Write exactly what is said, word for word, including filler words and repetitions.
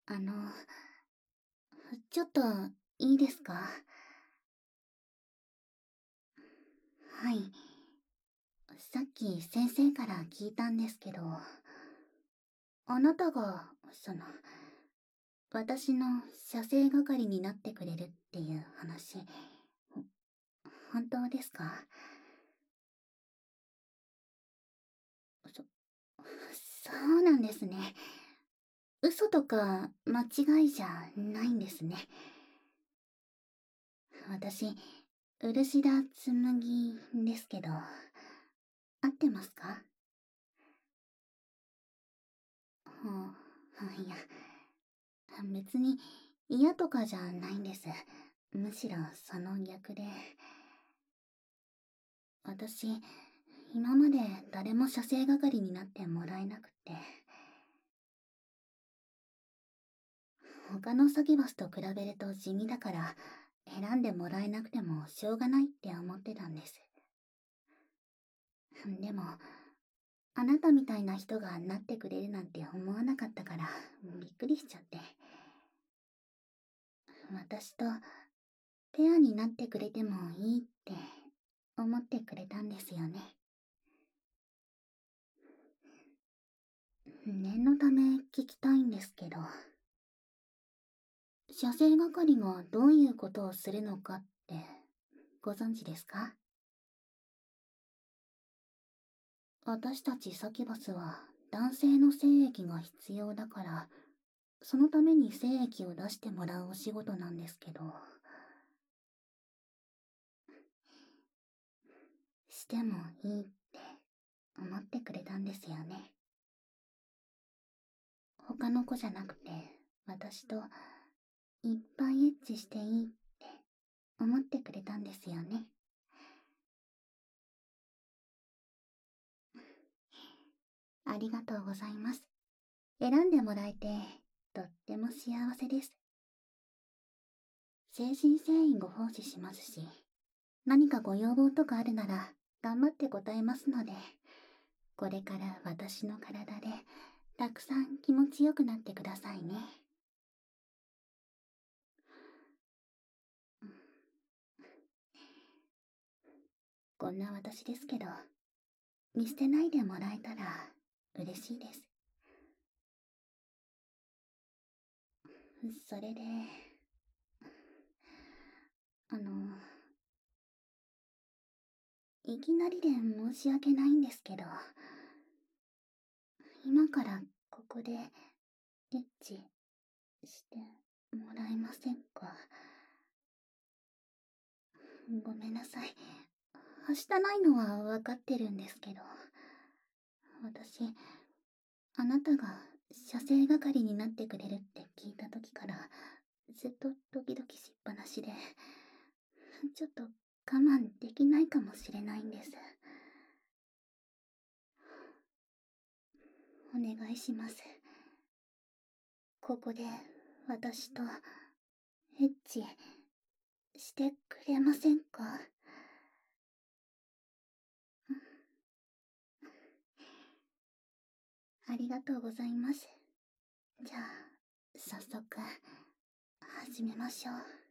あの、ちょっといいですか？はい。さっき先生から聞いたんですけど、あなたが、その、私の写生係になってくれるっていう話、ほ本当ですか？そ、そうなんですね。嘘とか間違いじゃないんですね。私、漆田紬ですけど、合ってますか？はあ、いや、別に嫌とかじゃないんです。むしろその逆で、私、今まで誰も写生係になってもらえなくて、他のサキュバスと比べると地味だから、選んでもらえなくてもしょうがないって思ってたんです。でも、あなたみたいな人がなってくれるなんて思わなかったから、びっくりしちゃって。私とペアになってくれてもいいって思ってくれたんですよね。念のため聞きたいんですけど、写生係がどういうことをするのかってご存知ですか？私たちサキュバスは男性の精液が必要だから、そのために精液を出してもらうお仕事なんですけど、してもいいって思ってくれたんですよね。他の子じゃなくて、私といっぱいエッチしていいって思ってくれたんですよね。ありがとうございます。選んでもらえて、とっても幸せです。誠心誠意ご奉仕しますし、何かご要望とかあるなら、頑張って答えますので、これから私の体で、たくさん気持ちよくなってくださいね。こんな私ですけど、見捨てないでもらえたら嬉しいです。それで、あの、いきなりで申し訳ないんですけど、今からここでエッチしてもらえませんか？ごめんなさい。はしたないのはわかってるんですけど、私、あなたが写生係になってくれるって聞いた時から、ずっとドキドキしっぱなしで、ちょっと我慢できないかもしれないんです。お願いします。ここで私とエッチしてくれませんか？ありがとうございます。じゃあ、早速、始めましょう。